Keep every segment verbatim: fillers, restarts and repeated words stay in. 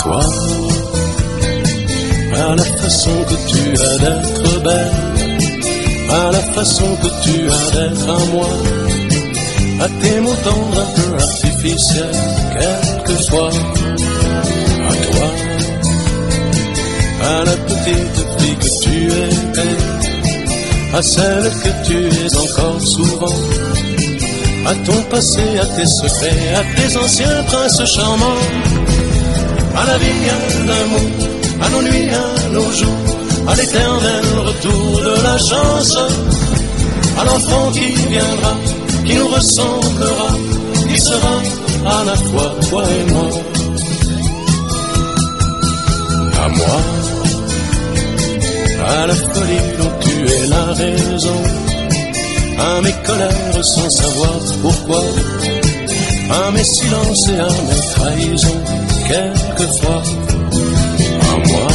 toi, à la façon que tu as d'être belle, à la façon que tu as d'être à moi, à tes mots tendres un peu artificiels, quelquefois, à toi, à la petite fille que tu étais, à celle que tu es encore souvent, à ton passé, à tes secrets, à tes anciens princes charmants, à la vie, à l'amour, à nos nuits, à nos jours, à l'éternel retour de la chance, à l'enfant qui viendra, qui nous ressemblera, qui sera à la fois toi et moi. À moi, à la folie dont tu es la raison, à mes colères sans savoir pourquoi, à mes silences et à mes trahisons, quelquefois. À moi,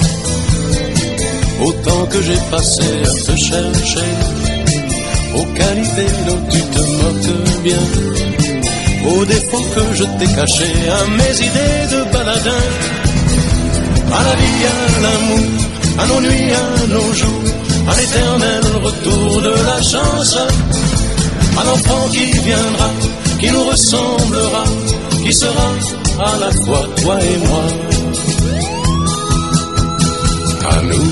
au temps que j'ai passé à te chercher, aux qualités dont tu te moques bien, aux défauts que je t'ai cachés, à mes idées de baladin, à la vie, à l'amour, à nos nuits, à nos jours, à l'éternel retour de la chance, à l'enfant qui viendra, qui nous ressemblera, qui sera à la fois toi et moi. À nous,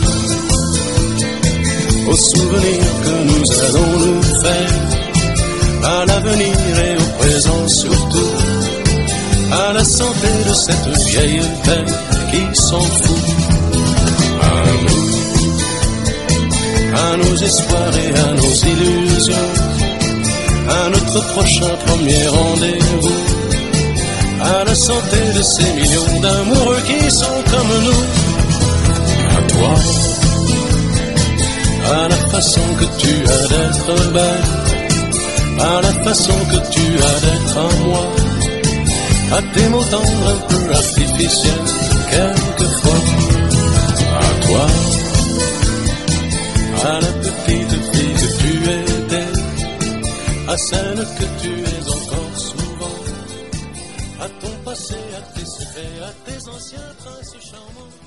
aux souvenirs que nous allons nous faire, à l'avenir et au présent surtout, à la santé de cette vieille terre qui s'en fout. À nous, à nos espoirs et à nos illusions, à notre prochain premier rendez-vous, à la santé de ces millions d'amoureux qui sont comme nous. À toi, à la façon que tu as d'être belle, à la façon que tu as d'être à moi, à tes mots tendres un peu artificiels, quelquefois. À toi, à la petite fille que tu étais, à celle que tu es encore souvent, à ton passé, à tes secrets, à tes anciens princes charmants.